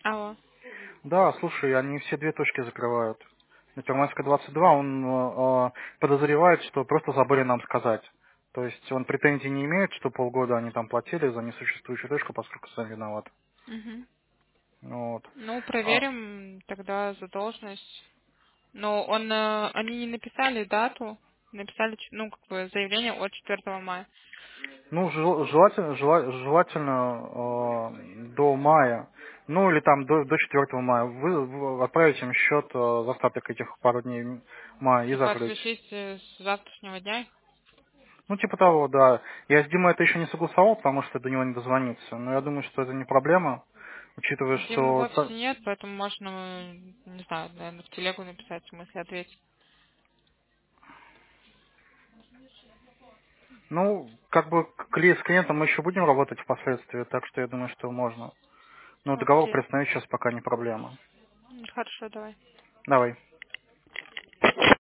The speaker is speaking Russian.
Алло. Да, слушай, они все две точки закрывают. На Первомайской 22 он подозревает, что просто забыли нам сказать. То есть он претензий не имеет, что полгода они там платили за несуществующую точку, поскольку сам виноват. Мгм. Вот. Ну, А, проверим тогда задолженность. Но они не написали дату, написали, ну, как бы заявление от 4 мая. ну, желательно до мая. Ну, или там до 4 мая. Вы отправите им счет за остаток этих пару дней мая и Типа закрыть. отключить с завтрашнего дня. Ну, типа того, да. Я с Димой это еще не согласовал, потому что до него не дозвониться. Но я думаю, что это не проблема, учитывая, Димы в что... офисе нет, поэтому можно, не знаю, наверное, в телегу написать, в смысле ответить. Ну, как бы с клиентом мы еще будем работать впоследствии, так что я думаю, что можно. Но договор Окей. приостановить сейчас пока не проблема. Хорошо, давай. Давай.